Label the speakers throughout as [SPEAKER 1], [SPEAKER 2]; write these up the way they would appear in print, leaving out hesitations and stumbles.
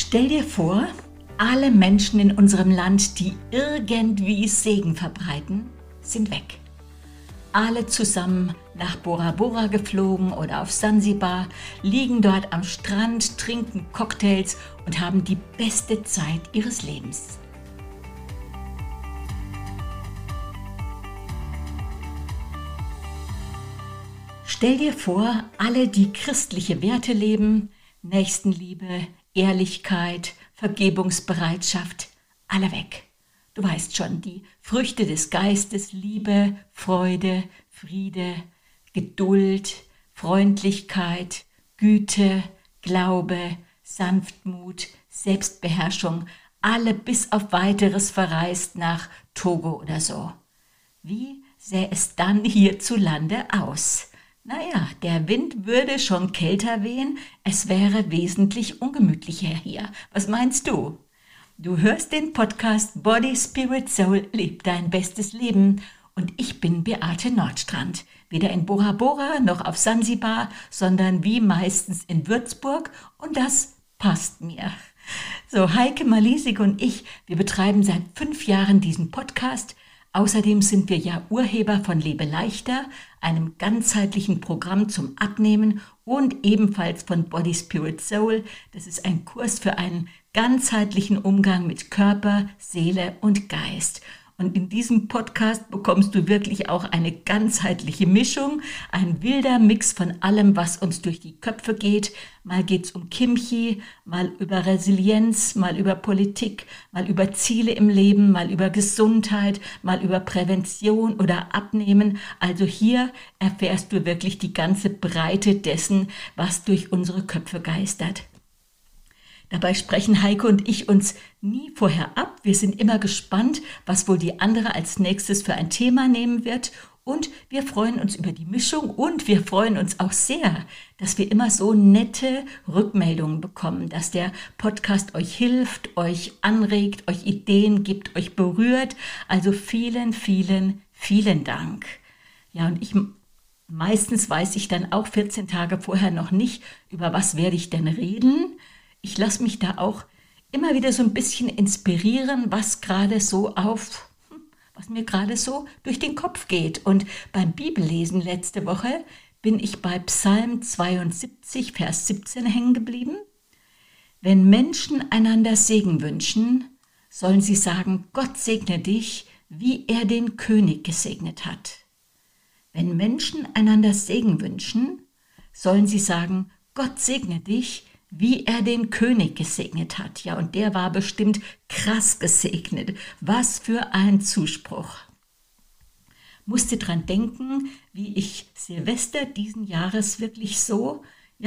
[SPEAKER 1] Stell dir vor, alle Menschen in unserem Land, die irgendwie Segen verbreiten, sind weg. Alle zusammen nach Bora Bora geflogen oder auf Sansibar, liegen dort am Strand, trinken Cocktails und haben die beste Zeit ihres Lebens. Stell dir vor, alle, die christliche Werte leben, Nächstenliebe, Ehrlichkeit, Vergebungsbereitschaft, alle weg. Du weißt schon, die Früchte des Geistes, Liebe, Freude, Friede, Geduld, Freundlichkeit, Güte, Glaube, Sanftmut, Selbstbeherrschung, alle bis auf Weiteres verreist nach Togo oder so. Wie sähe es dann hierzulande aus? Naja, der Wind würde schon kälter wehen, es wäre wesentlich ungemütlicher hier. Was meinst du? Du hörst den Podcast Body, Spirit, Soul, leb dein bestes Leben. Und ich bin Beate Nordstrand. Weder in Bora Bora noch auf Sansibar, sondern wie meistens in Würzburg. Und das passt mir. So, Heike Malisig und ich, wir betreiben seit 5 Jahren diesen Podcast. Außerdem sind wir ja Urheber von Lebe leichter, einem ganzheitlichen Programm zum Abnehmen und ebenfalls von Body, Spirit, Soul. Das ist ein Kurs für einen ganzheitlichen Umgang mit Körper, Seele und Geist. Und in diesem Podcast bekommst du wirklich auch eine ganzheitliche Mischung, ein wilder Mix von allem, was uns durch die Köpfe geht. Mal geht's um Kimchi, mal über Resilienz, mal über Politik, mal über Ziele im Leben, mal über Gesundheit, mal über Prävention oder Abnehmen. Also hier erfährst du wirklich die ganze Breite dessen, was durch unsere Köpfe geistert. Dabei sprechen Heike und ich uns nie vorher ab. Wir sind immer gespannt, was wohl die andere als nächstes für ein Thema nehmen wird. Und wir freuen uns über die Mischung und wir freuen uns auch sehr, dass wir immer so nette Rückmeldungen bekommen, dass der Podcast euch hilft, euch anregt, euch Ideen gibt, euch berührt. Also vielen, vielen, vielen Dank. Ja, und meistens weiß ich dann auch 14 Tage vorher noch nicht, über was werde ich denn reden. Ich lasse mich da auch immer wieder so ein bisschen inspirieren, was mir gerade so durch den Kopf geht. Und beim Bibellesen letzte Woche bin ich bei Psalm 72, Vers 17 hängen geblieben. Wenn Menschen einander Segen wünschen, sollen sie sagen, Gott segne dich, wie er den König gesegnet hat. Wenn Menschen einander Segen wünschen, sollen sie sagen, Gott segne dich, wie er den König gesegnet hat. Ja, und der war bestimmt krass gesegnet. Was für ein Zuspruch. Musste dran denken, wie ich Silvester diesen Jahres wirklich so,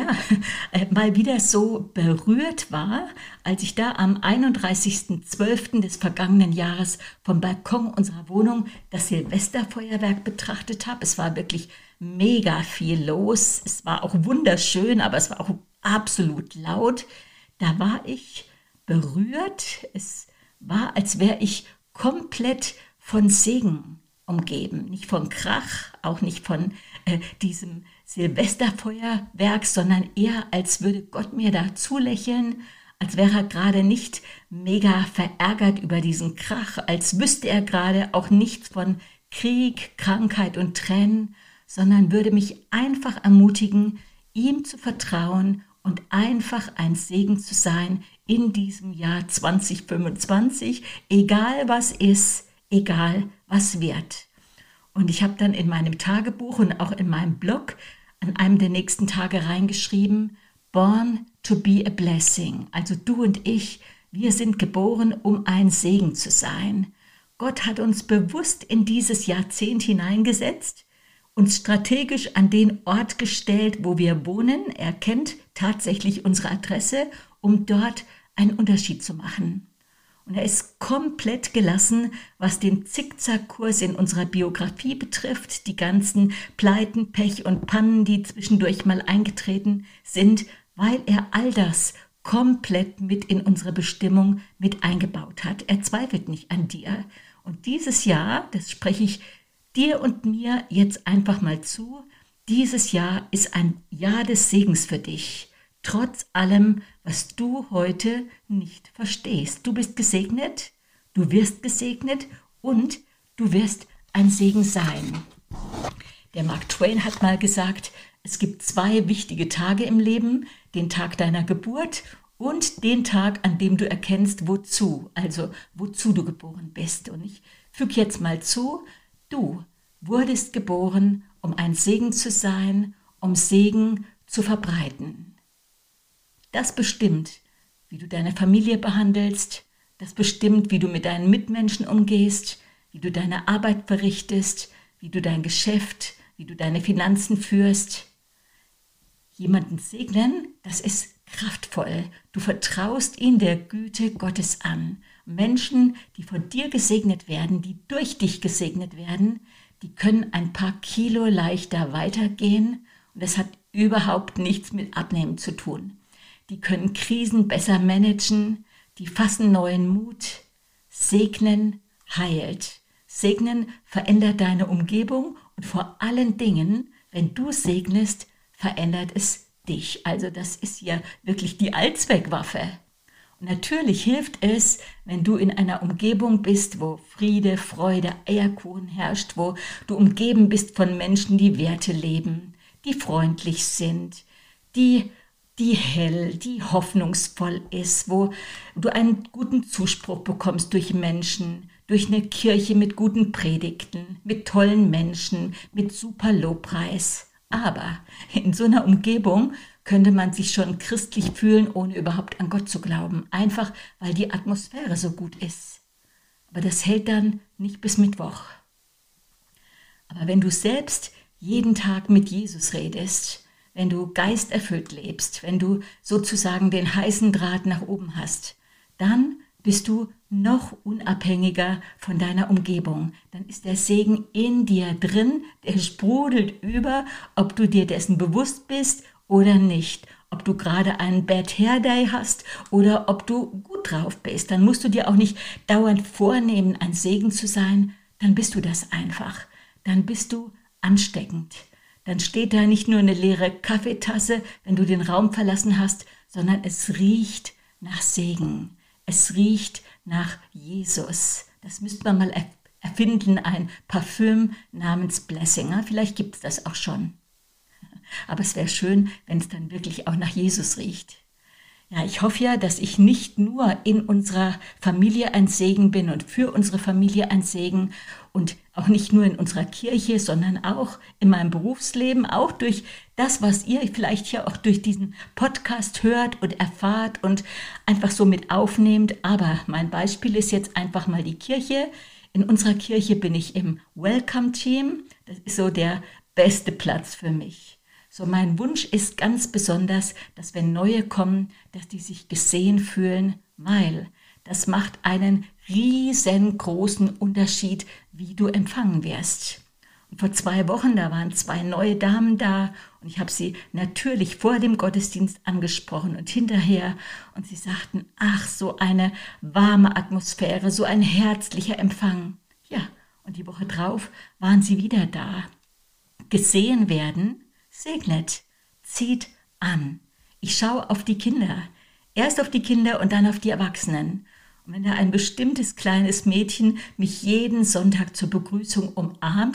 [SPEAKER 1] mal wieder so berührt war, als ich da am 31.12. des vergangenen Jahres vom Balkon unserer Wohnung das Silvesterfeuerwerk betrachtet habe. Es war wirklich mega viel los. Es war auch wunderschön, aber es war auch absolut laut. Da war ich berührt. Es war, als wäre ich komplett von Segen umgeben. Nicht von Krach, auch nicht von diesem Silvesterfeuerwerk, sondern eher, als würde Gott mir da zulächeln, als wäre er gerade nicht mega verärgert über diesen Krach, als wüsste er gerade auch nichts von Krieg, Krankheit und Tränen, sondern würde mich einfach ermutigen, ihm zu vertrauen und einfach ein Segen zu sein in diesem Jahr 2025, egal was ist, egal was wird. Und ich habe dann in meinem Tagebuch und auch in meinem Blog an einem der nächsten Tage reingeschrieben, Born to be a blessing. Also du und ich, wir sind geboren, um ein Segen zu sein. Gott hat uns bewusst in dieses Jahrzehnt hineingesetzt, uns strategisch an den Ort gestellt, wo wir wohnen. Er kennt tatsächlich unsere Adresse, um dort einen Unterschied zu machen. Und er ist komplett gelassen, was den Zickzackkurs in unserer Biografie betrifft, die ganzen Pleiten, Pech und Pannen, die zwischendurch mal eingetreten sind, weil er all das komplett mit in unsere Bestimmung mit eingebaut hat. Er zweifelt nicht an dir. Und dieses Jahr, das spreche ich dir und mir jetzt einfach mal zu, dieses Jahr ist ein Jahr des Segens für dich. trotz allem, was du heute nicht verstehst. Du bist gesegnet, du wirst gesegnet und du wirst ein Segen sein. Der Mark Twain hat mal gesagt, es gibt 2 wichtige Tage im Leben, den Tag deiner Geburt und den Tag, an dem du erkennst, wozu, also wozu du geboren bist. Und ich füge jetzt mal zu, du wurdest geboren, um ein Segen zu sein, um Segen zu verbreiten. Das bestimmt, wie du deine Familie behandelst, das bestimmt, wie du mit deinen Mitmenschen umgehst, wie du deine Arbeit verrichtest, wie du dein Geschäft, wie du deine Finanzen führst. Jemanden segnen, das ist kraftvoll. Du vertraust ihn der Güte Gottes an. Menschen, die von dir gesegnet werden, die durch dich gesegnet werden, die können ein paar Kilo leichter weitergehen und das hat überhaupt nichts mit Abnehmen zu tun. Die können Krisen besser managen, die fassen neuen Mut. Segnen heilt. Segnen verändert deine Umgebung und vor allen Dingen, wenn du segnest, verändert es dich. Also das ist ja wirklich die Allzweckwaffe. Und natürlich hilft es, wenn du in einer Umgebung bist, wo Friede, Freude, Eierkuchen herrscht, wo du umgeben bist von Menschen, die Werte leben, die freundlich sind, die hell, die hoffnungsvoll ist, wo du einen guten Zuspruch bekommst durch Menschen, durch eine Kirche mit guten Predigten, mit tollen Menschen, mit super Lobpreis. Aber in so einer Umgebung könnte man sich schon christlich fühlen, ohne überhaupt an Gott zu glauben. Einfach, weil die Atmosphäre so gut ist. Aber das hält dann nicht bis Mittwoch. Aber wenn du selbst jeden Tag mit Jesus redest, wenn du geisterfüllt lebst, wenn du sozusagen den heißen Draht nach oben hast, dann bist du noch unabhängiger von deiner Umgebung. Dann ist der Segen in dir drin, der sprudelt über, ob du dir dessen bewusst bist oder nicht. Ob du gerade einen Bad Hair Day hast oder ob du gut drauf bist. Dann musst du dir auch nicht dauernd vornehmen, ein Segen zu sein. Dann bist du das einfach. Dann bist du ansteckend. Dann steht da nicht nur eine leere Kaffeetasse, wenn du den Raum verlassen hast, sondern es riecht nach Segen. Es riecht nach Jesus. Das müsste man mal erfinden, ein Parfüm namens Blessing. Vielleicht gibt es das auch schon. Aber es wäre schön, wenn es dann wirklich auch nach Jesus riecht. Ja, ich hoffe ja, dass ich nicht nur in unserer Familie ein Segen bin und für unsere Familie ein Segen und auch nicht nur in unserer Kirche, sondern auch in meinem Berufsleben, auch durch das, was ihr vielleicht hier auch durch diesen Podcast hört und erfahrt und einfach so mit aufnehmt. Aber mein Beispiel ist jetzt einfach mal die Kirche. In unserer Kirche bin ich im Welcome-Team. Das ist so der beste Platz für mich. So mein Wunsch ist ganz besonders, dass wenn Neue kommen, dass die sich gesehen fühlen, weil das macht einen riesengroßen Unterschied, wie du empfangen wirst. Und vor 2 Wochen, da waren 2 neue Damen da und ich habe sie natürlich vor dem Gottesdienst angesprochen und hinterher und sie sagten, ach, so eine warme Atmosphäre, so ein herzlicher Empfang. Ja, und die Woche drauf waren sie wieder da. Gesehen werden segnet, zieht an. Ich schaue auf die Kinder, erst auf die Kinder und dann auf die Erwachsenen. Und wenn da ein bestimmtes kleines Mädchen mich jeden Sonntag zur Begrüßung umarmt,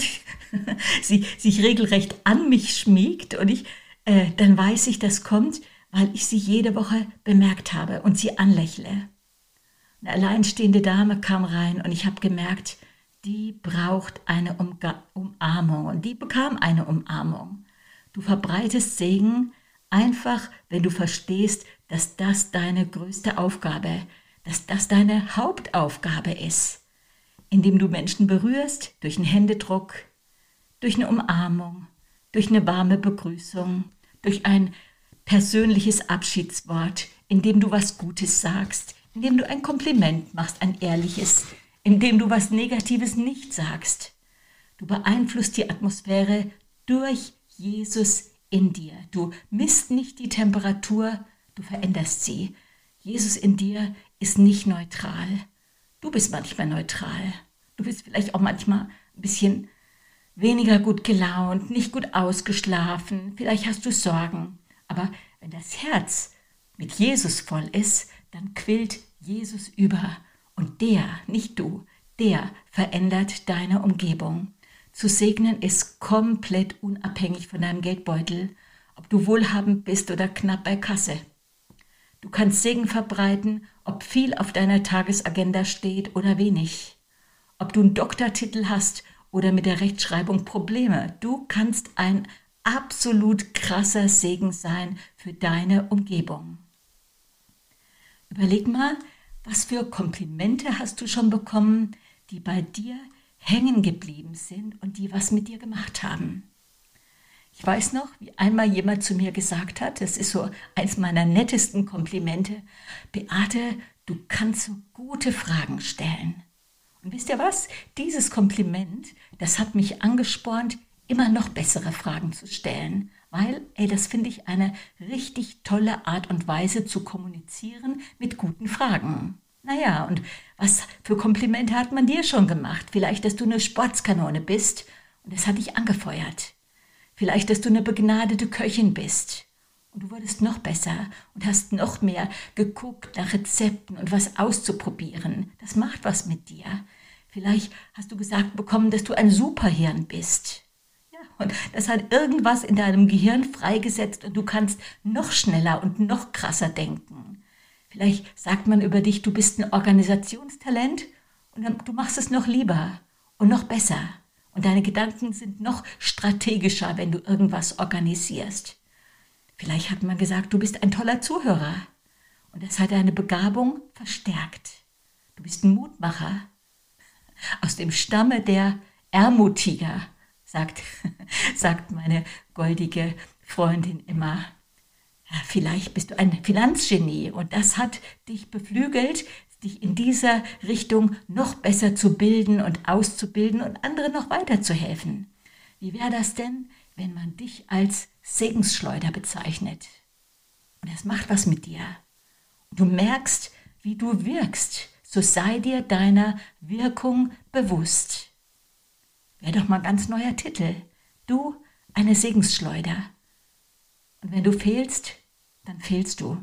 [SPEAKER 1] sie sich regelrecht an mich schmiegt und dann weiß ich, das kommt, weil ich sie jede Woche bemerkt habe und sie anlächle. Eine alleinstehende Dame kam rein und ich habe gemerkt, die braucht eine Umarmung und die bekam eine Umarmung. Du verbreitest Segen einfach, wenn du verstehst, dass das deine größte Aufgabe, dass das deine Hauptaufgabe ist. Indem du Menschen berührst, durch einen Händedruck, durch eine Umarmung, durch eine warme Begrüßung, durch ein persönliches Abschiedswort, indem du was Gutes sagst, indem du ein Kompliment machst, ein ehrliches, indem du was Negatives nicht sagst. Du beeinflusst die Atmosphäre durch Jesus in dir. Du misst nicht die Temperatur, du veränderst sie. Jesus in dir ist nicht neutral. Du bist manchmal neutral. Du bist vielleicht auch manchmal ein bisschen weniger gut gelaunt, nicht gut ausgeschlafen. Vielleicht hast du Sorgen. Aber Wenn das Herz mit Jesus voll ist, dann quillt Jesus über. Und der, nicht du, der verändert deine Umgebung. Zu segnen ist komplett unabhängig von deinem Geldbeutel, ob du wohlhabend bist oder knapp bei Kasse. Du kannst Segen verbreiten, ob viel auf deiner Tagesagenda steht oder wenig. Ob du einen Doktortitel hast oder mit der Rechtschreibung Probleme. Du kannst ein absolut krasser Segen sein für deine Umgebung. Überleg mal, was für Komplimente hast du schon bekommen, die bei dir hängen geblieben sind und die was mit dir gemacht haben. Ich weiß noch, wie einmal jemand zu mir gesagt hat, das ist so eins meiner nettesten Komplimente: Beate, du kannst so gute Fragen stellen. Und wisst ihr was? Dieses Kompliment, das hat mich angespornt, immer noch bessere Fragen zu stellen. Weil, das finde ich eine richtig tolle Art und Weise zu kommunizieren mit guten Fragen. Naja, und was für Komplimente hat man dir schon gemacht? Vielleicht, dass du eine Sportskanone bist und das hat dich angefeuert. Vielleicht, dass du eine begnadete Köchin bist und du wurdest noch besser und hast noch mehr geguckt nach Rezepten und was auszuprobieren. Das macht was mit dir. Vielleicht hast du gesagt bekommen, dass du ein Superhirn bist. Ja, und das hat irgendwas in deinem Gehirn freigesetzt und du kannst noch schneller und noch krasser denken. Vielleicht sagt man über dich, du bist ein Organisationstalent und du machst es noch lieber und noch besser. Und deine Gedanken sind noch strategischer, wenn du irgendwas organisierst. Vielleicht hat man gesagt, du bist ein toller Zuhörer. Und das hat deine Begabung verstärkt. Du bist ein Mutmacher. Aus dem Stamme der Ermutiger, sagt meine goldige Freundin immer. Ja, vielleicht bist du ein Finanzgenie und das hat dich beflügelt, dich in dieser Richtung noch besser zu bilden und auszubilden und anderen noch weiterzuhelfen. Wie wäre das denn, wenn man dich als Segensschleuder bezeichnet? Und das macht was mit dir. Und du merkst, wie du wirkst. So sei dir deiner Wirkung bewusst. Wäre doch mal ein ganz neuer Titel. Du, eine Segensschleuder. Und wenn du fehlst, dann fehlst du.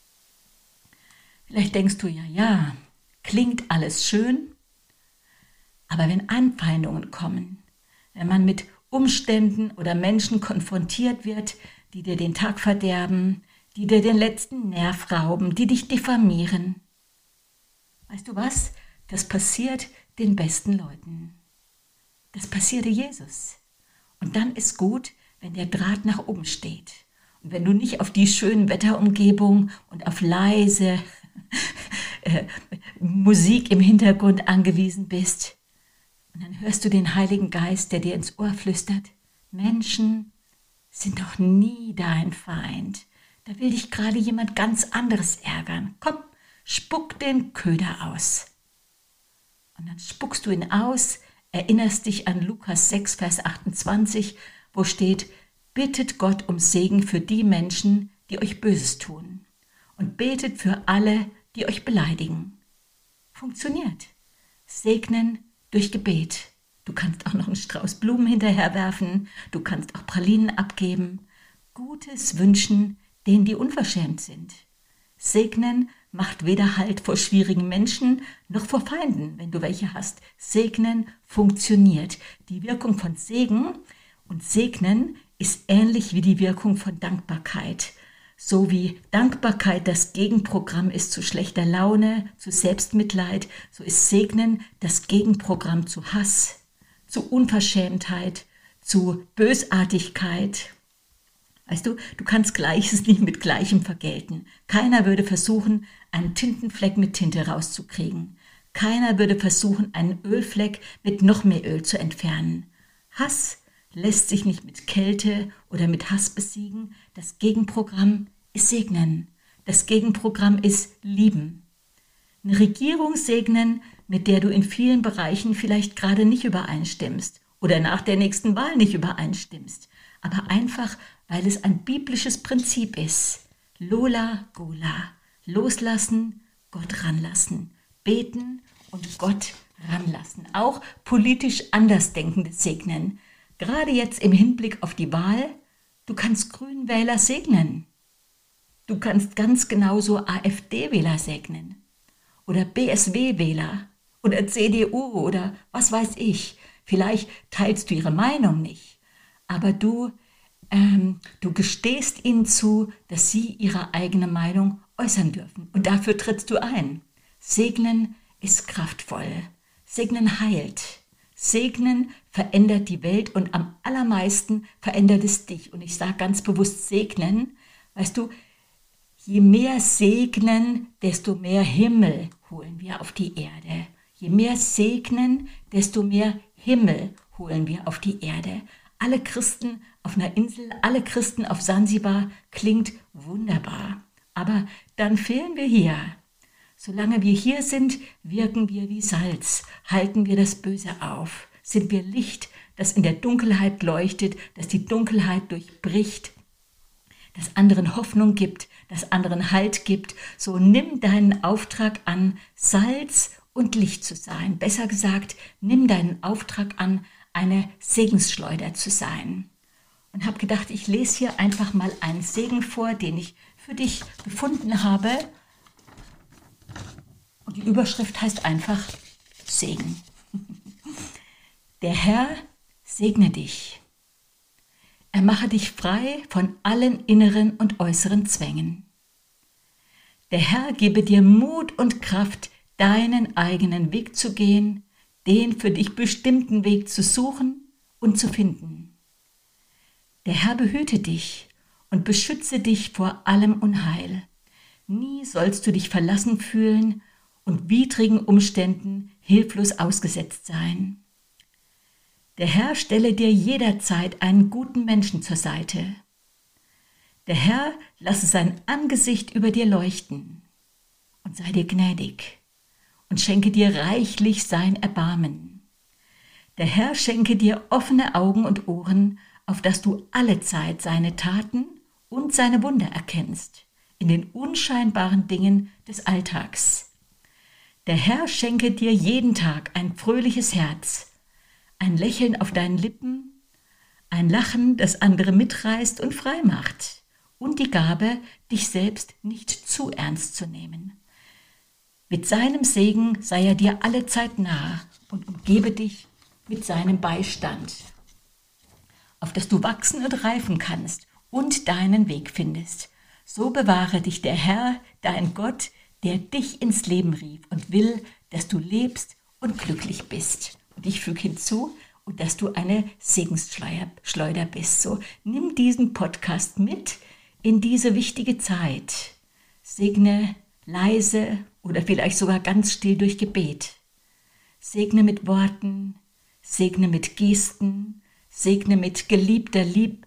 [SPEAKER 1] Vielleicht denkst du, ja, klingt alles schön, aber wenn Anfeindungen kommen, wenn man mit Umständen oder Menschen konfrontiert wird, die dir den Tag verderben, die dir den letzten Nerv rauben, die dich diffamieren, weißt du was? Das passiert den besten Leuten. Das passierte Jesus. Und dann ist gut, wenn der Draht nach oben steht. Und wenn du nicht auf die schönen Wetterumgebung und auf leise Musik im Hintergrund angewiesen bist. Und dann hörst du den Heiligen Geist, der dir ins Ohr flüstert: Menschen sind doch nie dein Feind. Da will dich gerade jemand ganz anderes ärgern. Komm, spuck den Köder aus. Und dann spuckst du ihn aus, erinnerst dich an Lukas 6, Vers 28, wo steht: Bittet Gott um Segen für die Menschen, die euch Böses tun. Und betet für alle, die euch beleidigen. Funktioniert. Segnen durch Gebet. Du kannst auch noch einen Strauß Blumen hinterherwerfen. Du kannst auch Pralinen abgeben. Gutes wünschen denen, die unverschämt sind. Segnen macht weder Halt vor schwierigen Menschen noch vor Feinden, wenn du welche hast. Segnen funktioniert. Die Wirkung von Segen und Segnen ist ähnlich wie die Wirkung von Dankbarkeit. So wie Dankbarkeit das Gegenprogramm ist zu schlechter Laune, zu Selbstmitleid, so ist Segnen das Gegenprogramm zu Hass, zu Unverschämtheit, zu Bösartigkeit. Weißt du, du kannst Gleiches nicht mit Gleichem vergelten. Keiner würde versuchen, einen Tintenfleck mit Tinte rauszukriegen. Keiner würde versuchen, einen Ölfleck mit noch mehr Öl zu entfernen. Hass lässt sich nicht mit Kälte oder mit Hass besiegen. Das Gegenprogramm ist Segnen. Das Gegenprogramm ist Lieben. Eine Regierung segnen, mit der du in vielen Bereichen vielleicht gerade nicht übereinstimmst oder nach der nächsten Wahl nicht übereinstimmst, aber einfach, weil es ein biblisches Prinzip ist. Lola Gola. Loslassen, Gott ranlassen. Beten und Gott ranlassen. Auch politisch Andersdenkende segnen. Gerade jetzt im Hinblick auf die Wahl, du kannst Grünwähler segnen. Du kannst ganz genauso AfD-Wähler segnen oder BSW-Wähler oder CDU oder was weiß ich. Vielleicht teilst du ihre Meinung nicht, aber du gestehst ihnen zu, dass sie ihre eigene Meinung äußern dürfen. Und dafür trittst du ein. Segnen ist kraftvoll. Segnen heilt. Segnen verändert die Welt und am allermeisten verändert es dich. Und ich sage ganz bewusst segnen. Weißt du, je mehr segnen, desto mehr Himmel holen wir auf die Erde. Je mehr segnen, desto mehr Himmel holen wir auf die Erde. Alle Christen auf einer Insel, alle Christen auf Sansibar klingt wunderbar. Aber dann fehlen wir hier. Solange wir hier sind, wirken wir wie Salz, halten wir das Böse auf. Sind wir Licht, das in der Dunkelheit leuchtet, das die Dunkelheit durchbricht, das anderen Hoffnung gibt, das anderen Halt gibt. So nimm deinen Auftrag an, Salz und Licht zu sein. Besser gesagt, nimm deinen Auftrag an, eine Segensschleuder zu sein. Und habe gedacht, ich lese hier einfach mal einen Segen vor, den ich für dich gefunden habe. Und die Überschrift heißt einfach Segen. Der Herr segne dich. Er mache dich frei von allen inneren und äußeren Zwängen. Der Herr gebe dir Mut und Kraft, deinen eigenen Weg zu gehen, den für dich bestimmten Weg zu suchen und zu finden. Der Herr behüte dich und beschütze dich vor allem Unheil. Nie sollst du dich verlassen fühlen und widrigen Umständen hilflos ausgesetzt sein. Der Herr stelle dir jederzeit einen guten Menschen zur Seite. Der Herr lasse sein Angesicht über dir leuchten und sei dir gnädig und schenke dir reichlich sein Erbarmen. Der Herr schenke dir offene Augen und Ohren, auf dass du allezeit seine Taten und seine Wunder erkennst, in den unscheinbaren Dingen des Alltags. Der Herr schenke dir jeden Tag ein fröhliches Herz, ein Lächeln auf deinen Lippen, ein Lachen, das andere mitreißt und frei macht, und die Gabe, dich selbst nicht zu ernst zu nehmen. Mit seinem Segen sei er dir allezeit nah und umgebe dich mit seinem Beistand, auf dass du wachsen und reifen kannst und deinen Weg findest. So bewahre dich der Herr, dein Gott, der dich ins Leben rief und will, dass du lebst und glücklich bist. Und ich füge hinzu, und dass du eine Segensschleuder bist. So, nimm diesen Podcast mit in diese wichtige Zeit. Segne leise oder vielleicht sogar ganz still durch Gebet. Segne mit Worten, segne mit Gesten, segne mit gelebter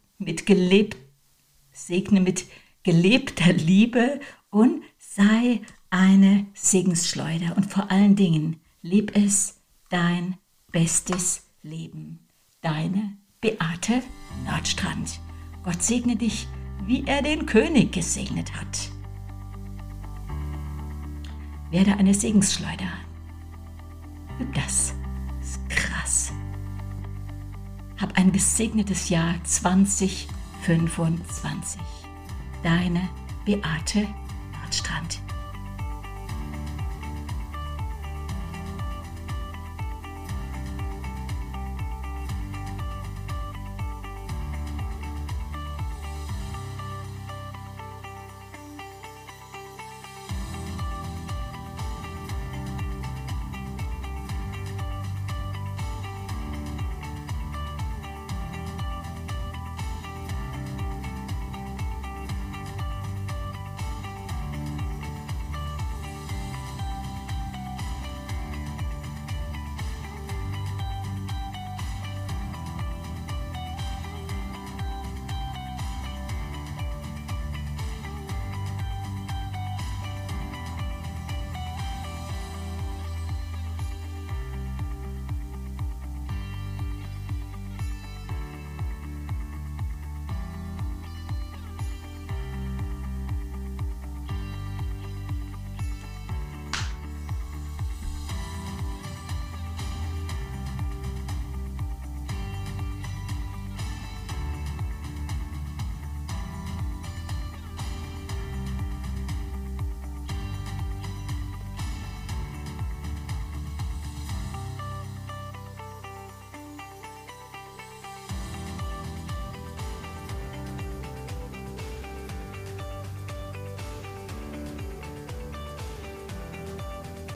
[SPEAKER 1] Liebe und sei eine Segensschleuder. Und vor allen Dingen, leb es dein bestes Leben. Deine Beate Nordstrand. Gott segne dich, wie er den König gesegnet hat. Werde eine Segensschleuder. Üb das. Ist krass. Hab ein gesegnetes Jahr 2025. Deine Beate Nordstrand.